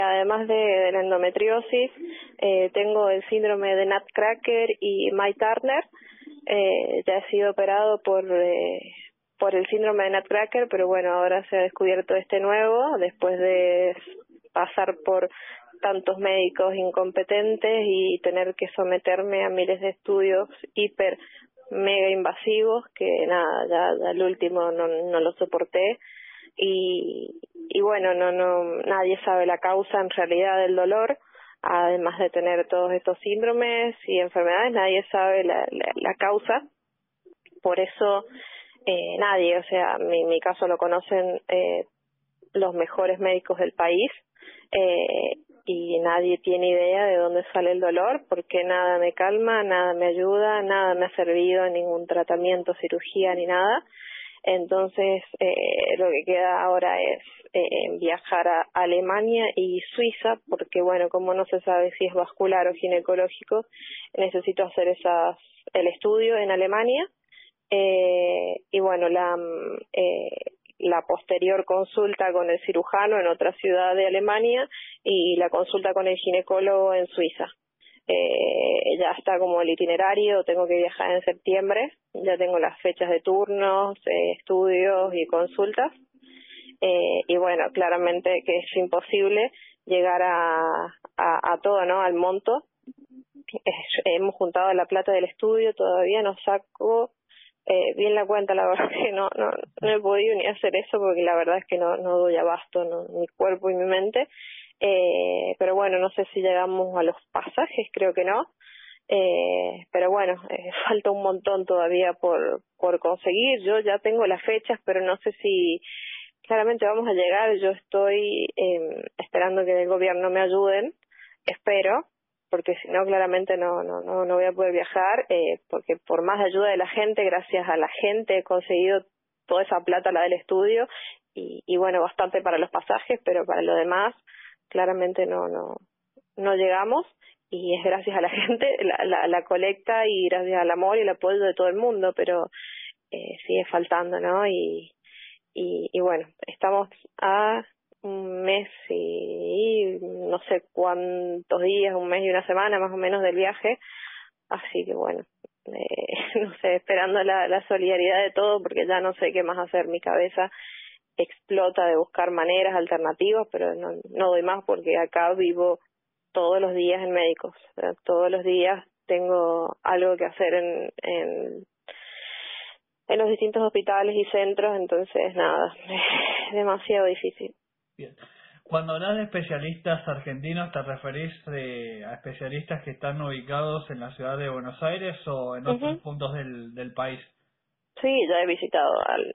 Además de la endometriosis, tengo el síndrome de Nutcracker y May Turner. Ya he sido operado por el síndrome de Nutcracker, pero bueno, ahora se ha descubierto este nuevo, después de pasar por tantos médicos incompetentes y tener que someterme a miles de estudios hiper mega invasivos, que nada, ya el último no lo soporté. Y bueno, nadie sabe la causa en realidad del dolor, además de tener todos estos síndromes y enfermedades, nadie sabe la causa. Por eso nadie, o sea, mi caso lo conocen los mejores médicos del país, y nadie tiene idea de dónde sale el dolor, porque nada me calma, nada me ayuda, nada me ha servido, ningún tratamiento, cirugía ni nada. Entonces lo que queda ahora es viajar a Alemania y Suiza, porque bueno, como no se sabe si es vascular o ginecológico, necesito hacer el estudio en Alemania, y bueno, la posterior consulta con el cirujano en otra ciudad de Alemania y la consulta con el ginecólogo en Suiza. Ya está como el itinerario, tengo que viajar en septiembre, ya tengo las fechas de turnos, estudios y consultas, y bueno, claramente que es imposible llegar a todo, ¿no? Al monto. Hemos juntado la plata del estudio, todavía no saco bien la cuenta, la verdad que no he podido ni hacer eso, porque la verdad es que no doy abasto, mi cuerpo y mi mente. Pero bueno, no sé si llegamos a los pasajes, creo que no, pero bueno, falta un montón todavía por conseguir. Yo ya tengo las fechas, pero no sé si claramente vamos a llegar. Yo estoy esperando que del gobierno me ayuden, espero, porque si no claramente no voy a poder viajar, porque por más ayuda de la gente, gracias a la gente he conseguido toda esa plata, la del estudio, y bueno, bastante para los pasajes, pero para lo demás claramente no llegamos, y es gracias a la gente, la colecta, y gracias al amor y el apoyo de todo el mundo, pero sigue faltando, ¿no? Y bueno, estamos a un mes y no sé cuántos días, un mes y una semana más o menos del viaje, así que bueno, no sé, esperando la solidaridad de todo, porque ya no sé qué más hacer. Mi cabeza explota de buscar maneras alternativas, pero no doy más, porque acá vivo todos los días en médicos, o sea, todos los días tengo algo que hacer en los distintos hospitales y centros, entonces nada, es demasiado difícil. Bien. Cuando hablas de especialistas argentinos, ¿te referís a especialistas que están ubicados en la ciudad de Buenos Aires o en otros puntos del país? Sí, ya he visitado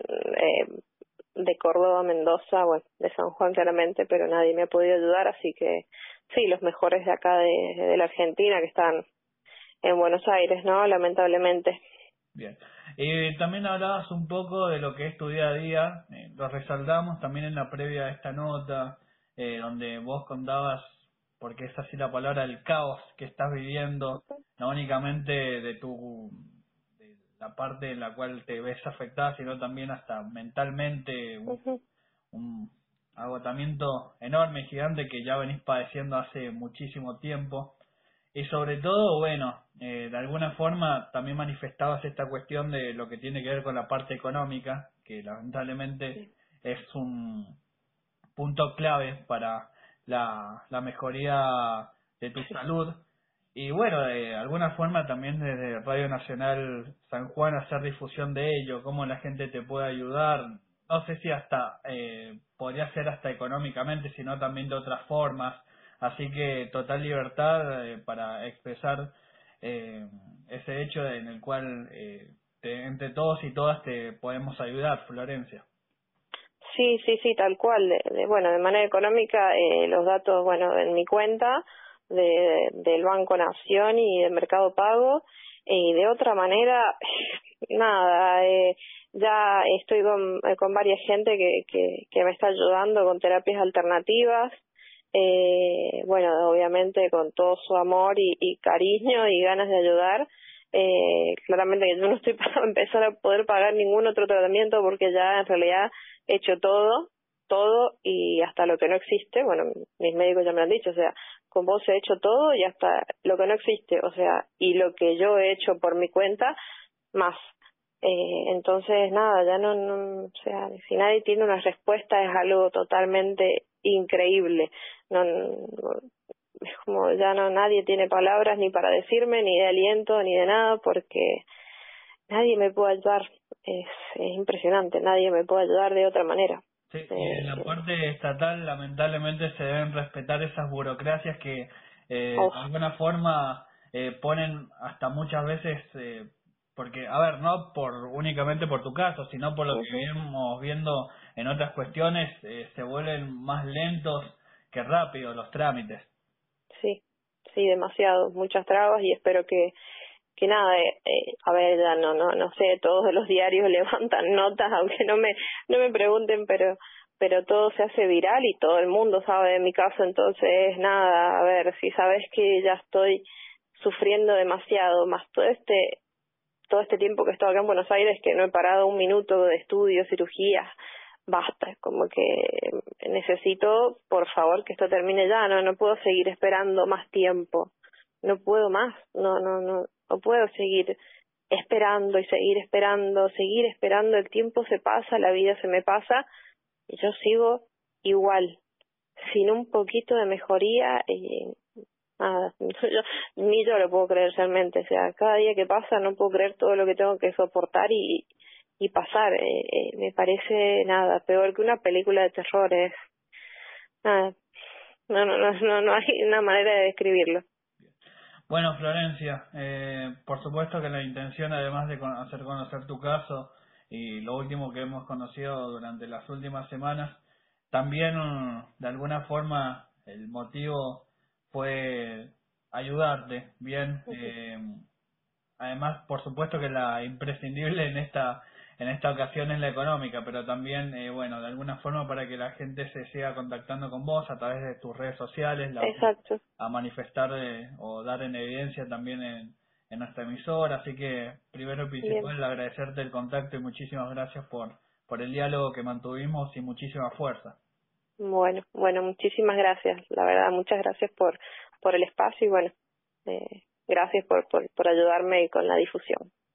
de Córdoba, Mendoza, bueno, de San Juan claramente, pero nadie me ha podido ayudar, así que sí, los mejores de acá de la Argentina que están en Buenos Aires, ¿no? Lamentablemente. Bien. También hablabas un poco de lo que es tu día a día, lo resaltamos también en la previa de esta nota, donde vos contabas, porque es así la palabra, el caos que estás viviendo, no únicamente de la parte en la cual te ves afectada, sino también hasta mentalmente un agotamiento enorme, gigante, que ya venís padeciendo hace muchísimo tiempo. Y sobre todo, bueno, de alguna forma también manifestabas esta cuestión de lo que tiene que ver con la parte económica, que lamentablemente es un punto clave para la mejoría de tu salud. Y bueno, de alguna forma también desde Radio Nacional San Juan hacer difusión de ello, cómo la gente te puede ayudar. No sé si hasta podría ser hasta económicamente, sino también de otras formas. Así que total libertad para expresar ese hecho en el cual entre todos y todas te podemos ayudar, Florencia. Sí, tal cual. Bueno, de manera económica, los datos, bueno, en mi cuenta del Banco Nación y del Mercado Pago, y de otra manera, nada, ya estoy con varias gente que me está ayudando con terapias alternativas, bueno, obviamente con todo su amor y cariño y ganas de ayudar. Claramente que yo no estoy para empezar a poder pagar ningún otro tratamiento, porque ya en realidad he hecho todo, todo y hasta lo que no existe. Bueno, mis médicos ya me lo han dicho, o sea, con vos he hecho todo y hasta lo que no existe, o sea, y lo que yo he hecho por mi cuenta, más. Entonces, nada, ya o sea, si nadie tiene una respuesta es algo totalmente increíble. Es como ya nadie tiene palabras ni para decirme, ni de aliento, ni de nada, porque nadie me puede ayudar. Es impresionante, nadie me puede ayudar de otra manera. Sí, y en la parte estatal lamentablemente se deben respetar esas burocracias que de alguna forma ponen hasta muchas veces, porque, a ver, no por únicamente por tu caso, sino por lo que venimos viendo en otras cuestiones, se vuelven más lentos que rápidos los trámites. Sí, sí, demasiado, muchas trabas y espero que nada, a ver, ya no sé, todos los diarios levantan notas, aunque no me pregunten, pero todo se hace viral y todo el mundo sabe de mi caso, entonces nada, a ver, si sabes que ya estoy sufriendo demasiado, más todo este tiempo que he estado acá en Buenos Aires, que no he parado un minuto de estudio, cirugías, basta, como que necesito, por favor, que esto termine ya, no puedo seguir esperando más tiempo, no puedo más, no puedo seguir esperando y seguir esperando, el tiempo se pasa, la vida se me pasa y yo sigo igual, sin un poquito de mejoría y nada, ni yo lo puedo creer realmente, o sea, cada día que pasa no puedo creer todo lo que tengo que soportar y pasar, me parece nada, peor que una película de terror, es nada, no hay una manera de describirlo. Bueno, Florencia, por supuesto que la intención, además de hacer conocer tu caso y lo último que hemos conocido durante las últimas semanas, también de alguna forma el motivo fue ayudarte, bien. Además, por supuesto que la imprescindible en esta ocasión es la económica, pero también, bueno, de alguna forma para que la gente se siga contactando con vos a través de tus redes sociales, Exacto. a manifestar o dar en evidencia también en nuestra emisora. Así que, primero y Bien. principal, agradecerte el contacto y muchísimas gracias por el diálogo que mantuvimos y muchísima fuerza. Bueno, muchísimas gracias, la verdad, muchas gracias por el espacio y bueno, gracias por ayudarme con la difusión.